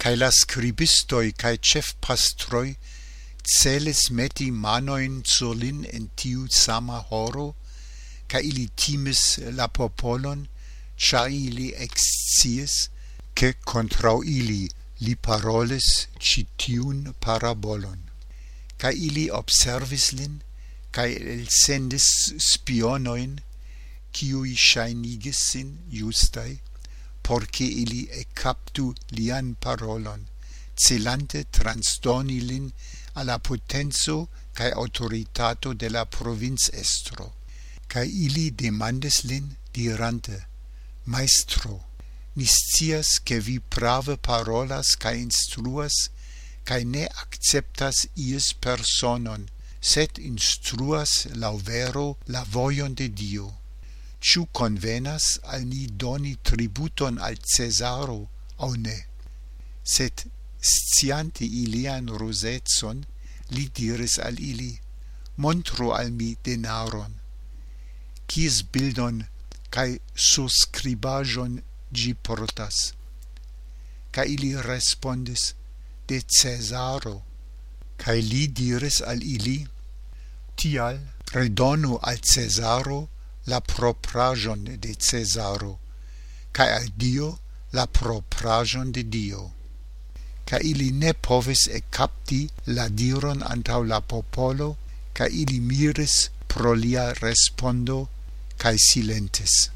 cae la scribistoi cae cefpastroi celis meti manoin sur lin en tiu sama horo, ca ili timis la popolon, cia ili excies, che contrau ili li parolis citiun parabolon. Ca ili observis lin, ca elsendis spionoin, ciui shainigis sin justai, porce ili captu lian parolon, celante transdoni lin alla potenzo cae autoritato de la provinz estro. Cae ili demandis lin, dirante, Maestro, ni scias che vi prave parolas cae instruas, cae ne acceptas ies personon, sed instruas lauvero la voion de Dio. Ciu convenas al ni doni tributon al Cesaro, au ne? Sed sciante ilian rusetson, li diris al ili, montru al mi denaron, quis bildon cae suscribajon gi portas. Ca ili respondis, de Cesaro. Cae li diris al ili, tial redonu al Cesaro la proprajon de Cesaro, cae al Dio la proprajon de Dio. Ca ili ne povis capti la diron antau la popolo, ca ili miris pro lia respondo, cae silentis.